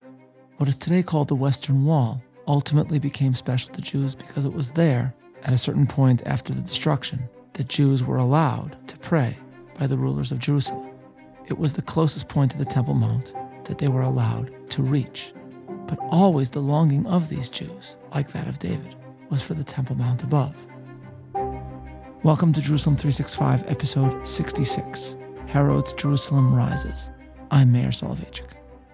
What is today called the Western Wall ultimately became special to Jews because it was there, at a certain point after the destruction, that Jews were allowed to pray by the rulers of Jerusalem. It was the closest point to the Temple Mount that they were allowed to reach. But always the longing of these Jews, like that of David, was for the Temple Mount above. Welcome to Jerusalem 365, episode 66, Herod's Jerusalem Rises. I'm Meir Soloveichik.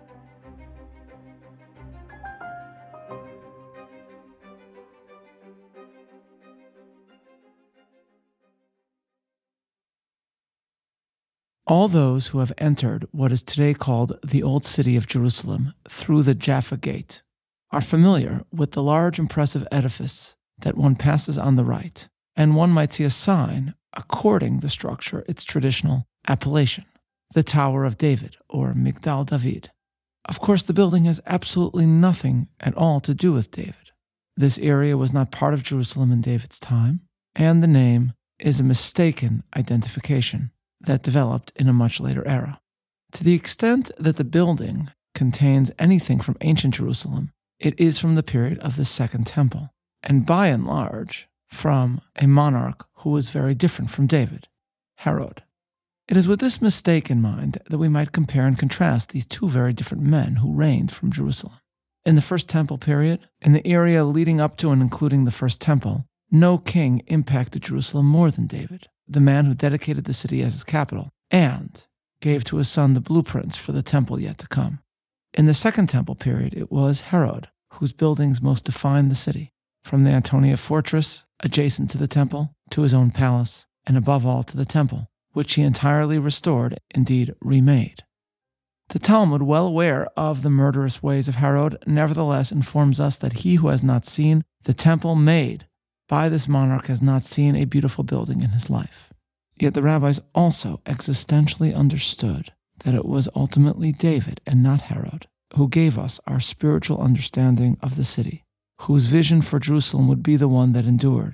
All those who have entered what is today called the Old City of Jerusalem through the Jaffa Gate are familiar with the large impressive edifice that one passes on the right, and one might see a sign according the structure its traditional appellation, the Tower of David, or Migdal David. Of course, the building has absolutely nothing at all to do with David. This area was not part of Jerusalem in David's time, and the name is a mistaken identification that developed in a much later era. To the extent that the building contains anything from ancient Jerusalem, it is from the period of the Second Temple, and by and large, from a monarch who was very different from David, Herod. It is with this mistake in mind that we might compare and contrast these two very different men who reigned from Jerusalem. In the First Temple period, in the area leading up to and including the First Temple, no king impacted Jerusalem more than David, the man who dedicated the city as his capital, and gave to his son the blueprints for the temple yet to come. In the Second Temple period, it was Herod whose buildings most defined the city, from the Antonia fortress adjacent to the temple to his own palace, and above all to the temple, which he entirely restored, indeed remade. The Talmud, well aware of the murderous ways of Herod, nevertheless informs us that he who has not seen the temple made by this monarch has not seen a beautiful building in his life. Yet the rabbis also existentially understood that it was ultimately David and not Herod who gave us our spiritual understanding of the city, whose vision for Jerusalem would be the one that endured,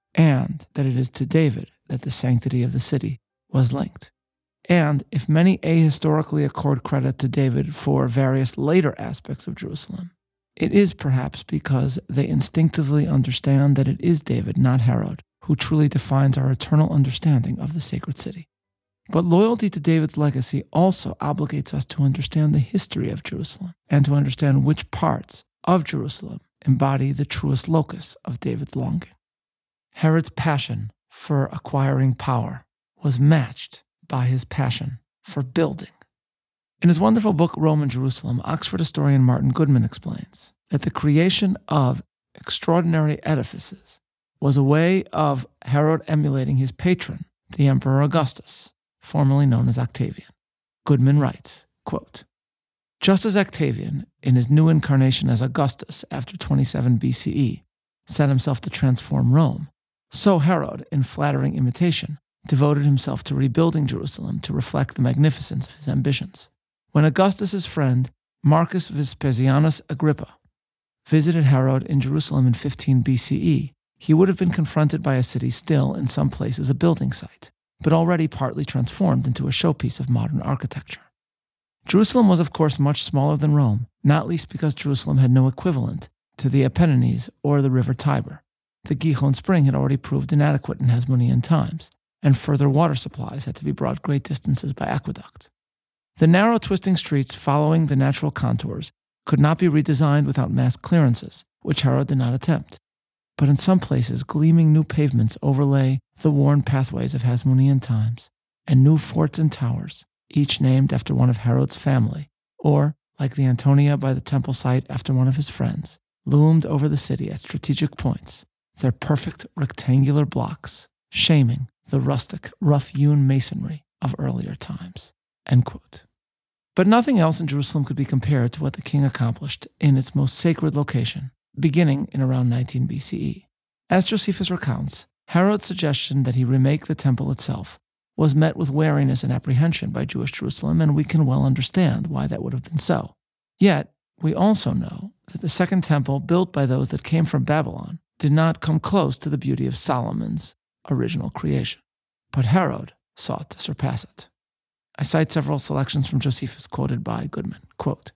and that it is to David that the sanctity of the city was linked. And if many ahistorically accord credit to David for various later aspects of Jerusalem, it is perhaps because they instinctively understand that it is David, not Herod, who truly defines our eternal understanding of the sacred city. But loyalty to David's legacy also obligates us to understand the history of Jerusalem and to understand which parts of Jerusalem embody the truest locus of David's longing. Herod's passion for acquiring power was matched by his passion for building. In his wonderful book, Rome and Jerusalem, Oxford historian Martin Goodman explains that the creation of extraordinary edifices was a way of Herod emulating his patron, the Emperor Augustus, formerly known as Octavian. Goodman writes, quote, "Just as Octavian, in his new incarnation as Augustus after 27 BCE, set himself to transform Rome, so Herod, in flattering imitation, devoted himself to rebuilding Jerusalem to reflect the magnificence of his ambitions. When Augustus's friend, Marcus Vespasianus Agrippa, visited Herod in Jerusalem in 15 BCE, he would have been confronted by a city still in some places a building site, but already partly transformed into a showpiece of modern architecture. Jerusalem was of course much smaller than Rome, not least because Jerusalem had no equivalent to the Apennines or the river Tiber. The Gihon spring had already proved inadequate in Hasmonean times, and further water supplies had to be brought great distances by aqueduct. The narrow twisting streets following the natural contours could not be redesigned without mass clearances, which Herod did not attempt. But in some places, gleaming new pavements overlay the worn pathways of Hasmonean times, and new forts and towers, each named after one of Herod's family, or, like the Antonia by the temple site after one of his friends, loomed over the city at strategic points, their perfect rectangular blocks, shaming the rustic, rough-hewn masonry of earlier times." End quote. But nothing else in Jerusalem could be compared to what the king accomplished in its most sacred location, beginning in around 19 BCE. As Josephus recounts, Herod's suggestion that he remake the temple itself was met with wariness and apprehension by Jewish Jerusalem, and we can well understand why that would have been so. Yet, we also know that the Second Temple, built by those that came from Babylon, did not come close to the beauty of Solomon's original creation. But Herod sought to surpass it. I cite several selections from Josephus quoted by Goodman. Quote,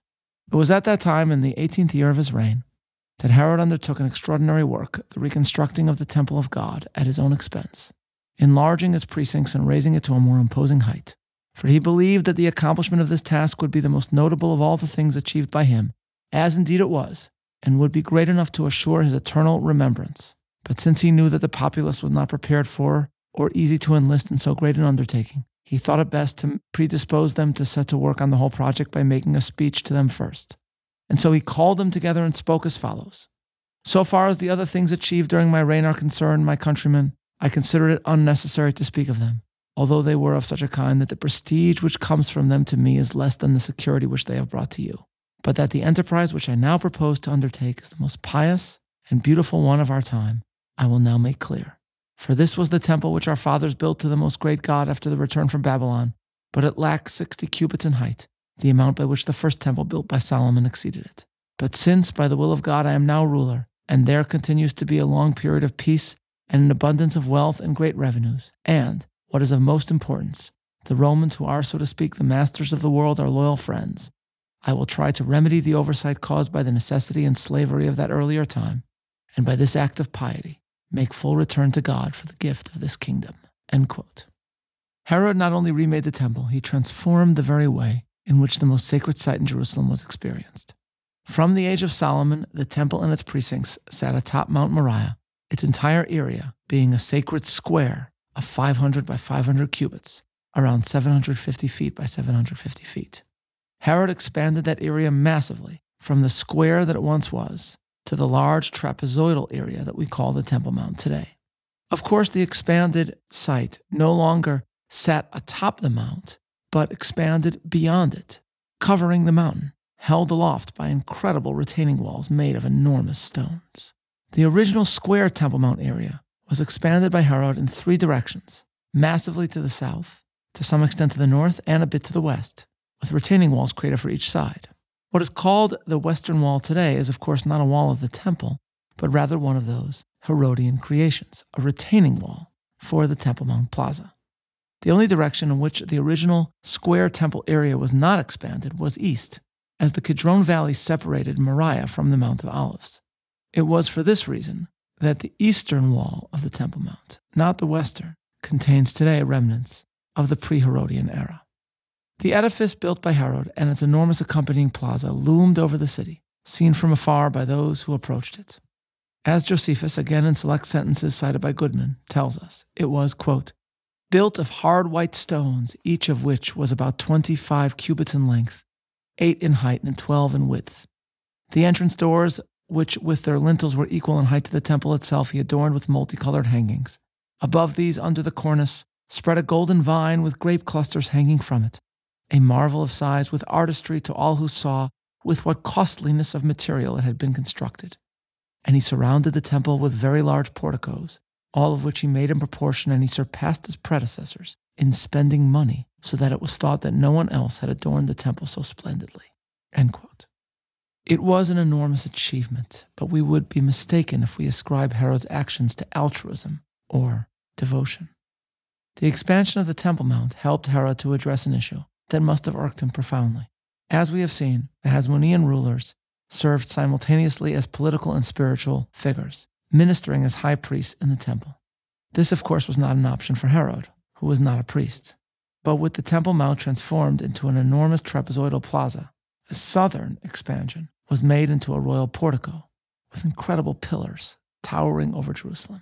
It was at that time, in the 18th year of his reign, that Herod undertook an extraordinary work, the reconstructing of the temple of God at his own expense, enlarging its precincts and raising it to a more imposing height. For he believed that the accomplishment of this task would be the most notable of all the things achieved by him, as indeed it was, and would be great enough to assure his eternal remembrance. But since he knew that the populace was not prepared for or easy to enlist in so great an undertaking, he thought it best to predispose them to set to work on the whole project by making a speech to them first. And so he called them together and spoke as follows. So far as the other things achieved during my reign are concerned, my countrymen, I consider it unnecessary to speak of them, although they were of such a kind that the prestige which comes from them to me is less than the security which they have brought to you. But that the enterprise which I now propose to undertake is the most pious and beautiful one of our time, I will now make clear. For this was the temple which our fathers built to the most great God after the return from Babylon, but it lacked 60 cubits in height, the amount by which the first temple built by Solomon exceeded it. But since, by the will of God, I am now ruler, and there continues to be a long period of peace and an abundance of wealth and great revenues, and, what is of most importance, the Romans, who are, so to speak, the masters of the world, are loyal friends, I will try to remedy the oversight caused by the necessity and slavery of that earlier time, and by this act of piety, make full return to God for the gift of this kingdom." End quote. Herod not only remade the temple, he transformed the very way in which the most sacred site in Jerusalem was experienced. From the age of Solomon, the temple and its precincts sat atop Mount Moriah, its entire area being a sacred square of 500 by 500 cubits, around 750 feet by 750 feet. Herod expanded that area massively from the square that it once was to the large trapezoidal area that we call the Temple Mount today. Of course, the expanded site no longer sat atop the mount, but expanded beyond it, covering the mountain, held aloft by incredible retaining walls made of enormous stones. The original square Temple Mount area was expanded by Herod in 3 directions, massively to the south, to some extent to the north, and a bit to the west, with retaining walls created for each side. What is called the Western Wall today is, of course, not a wall of the temple, but rather one of those Herodian creations, a retaining wall for the Temple Mount Plaza. The only direction in which the original square temple area was not expanded was east, as the Kidron Valley separated Moriah from the Mount of Olives. It was for this reason that the eastern wall of the Temple Mount, not the western, contains today remnants of the pre-Herodian era. The edifice built by Herod and its enormous accompanying plaza loomed over the city, seen from afar by those who approached it. As Josephus, again in select sentences cited by Goodman, tells us, it was, quote, built of hard white stones, each of which was about 25 cubits in length, 8 in height and 12 in width. The entrance doors, which with their lintels were equal in height to the temple itself, he adorned with multicolored hangings. Above these, under the cornice, spread a golden vine with grape clusters hanging from it, a marvel of size with artistry to all who saw with what costliness of material it had been constructed. And he surrounded the temple with very large porticos, all of which he made in proportion, and he surpassed his predecessors in spending money, so that it was thought that no one else had adorned the temple so splendidly. End quote. It was an enormous achievement, but we would be mistaken if we ascribe Herod's actions to altruism or devotion. The expansion of the Temple Mount helped Herod to address an issue that must have irked him profoundly. As we have seen, the Hasmonean rulers served simultaneously as political and spiritual figures, ministering as high priests in the temple. This, of course, was not an option for Herod, who was not a priest. But with the Temple Mount transformed into an enormous trapezoidal plaza, the southern expansion was made into a royal portico with incredible pillars towering over Jerusalem.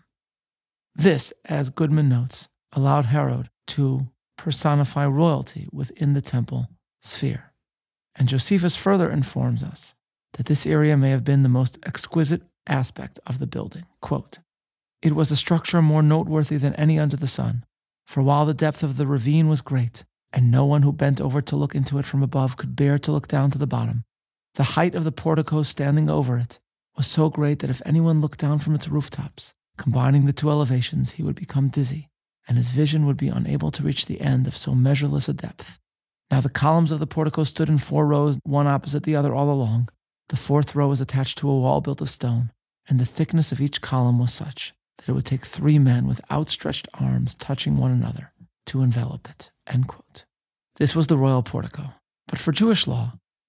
This, as Goodman notes, allowed Herod to personify royalty within the temple sphere. And Josephus further informs us that this area may have been the most exquisite aspect of the building. Quote, it was a structure more noteworthy than any under the sun, for while the depth of the ravine was great, and no one who bent over to look into it from above could bear to look down to the bottom, the height of the portico standing over it was so great that if anyone looked down from its rooftops, combining the 2 elevations, he would become dizzy, and his vision would be unable to reach the end of so measureless a depth. Now the columns of the portico stood in 4 rows, one opposite the other all along. The 4th row was attached to a wall built of stone, and the thickness of each column was such that it would take 3 men with outstretched arms touching one another to envelop it. End quote. This was the royal portico. But for Jewish law,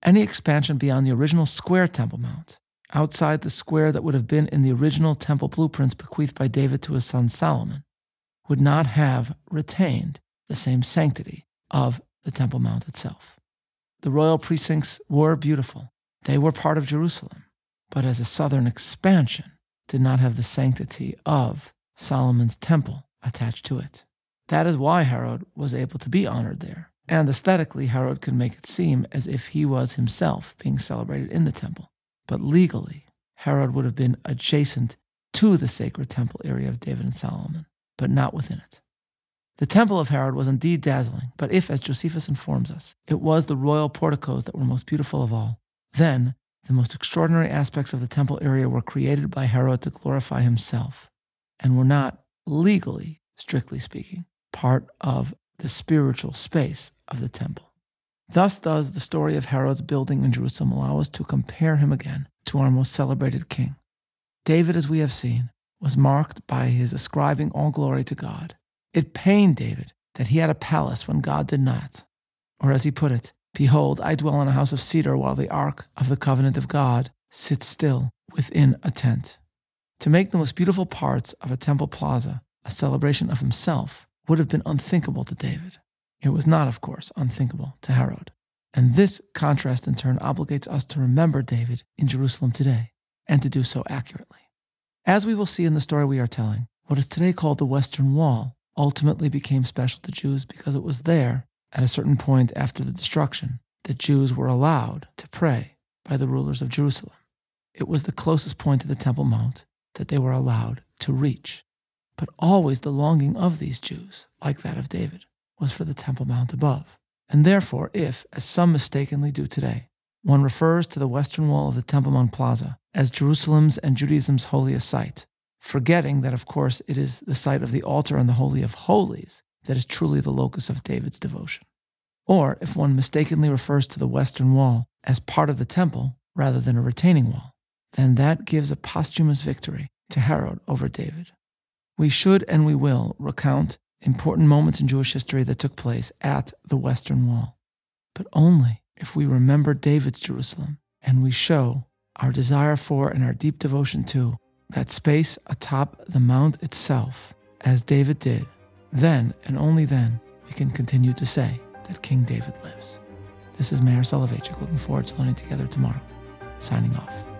Any expansion beyond the original square Temple Mount, outside the square that would have been in the original temple blueprints bequeathed by David to his son Solomon, would not have retained the same sanctity of the Temple Mount itself. The royal precincts were beautiful. They were part of Jerusalem, but as a southern expansion, did not have the sanctity of Solomon's temple attached to it. That is why Herod was able to be honored there. And aesthetically, Herod could make it seem as if he was himself being celebrated in the temple. But legally, Herod would have been adjacent to the sacred temple area of David and Solomon, but not within it. The temple of Herod was indeed dazzling, but if, as Josephus informs us, it was the royal porticos that were most beautiful of all, then the most extraordinary aspects of the temple area were created by Herod to glorify himself, and were not legally, strictly speaking, part of the spiritual space of the temple. Thus does the story of Herod's building in Jerusalem allow us to compare him again to our most celebrated king. David, as we have seen, was marked by his ascribing all glory to God. It pained David that he had a palace when God did not. Or as he put it, "Behold, I dwell in a house of cedar while the ark of the covenant of God sits still within a tent." To make the most beautiful parts of a temple plaza a celebration of himself would have been unthinkable to David. It was not, of course, unthinkable to Herod. And this contrast in turn obligates us to remember David in Jerusalem today, and to do so accurately. As we will see in the story we are telling, what is today called the Western Wall ultimately became special to Jews because it was there, at a certain point after the destruction, that Jews were allowed to pray by the rulers of Jerusalem. It was the closest point to the Temple Mount that they were allowed to reach. But always the longing of these Jews, like that of David, was for the Temple Mount above. And therefore, if, as some mistakenly do today, one refers to the western wall of the Temple Mount Plaza as Jerusalem's and Judaism's holiest site, forgetting that, of course, it is the site of the altar and the Holy of Holies that is truly the locus of David's devotion. Or if one mistakenly refers to the western wall as part of the temple rather than a retaining wall, then that gives a posthumous victory to Herod over David. We should and we will recount important moments in Jewish history that took place at the Western Wall, but only if we remember David's Jerusalem and we show our desire for and our deep devotion to that space atop the mount itself, as David did. Then and only then we can continue to say that King David lives. This is Meir Soloveichik, looking forward to learning together tomorrow. Signing off.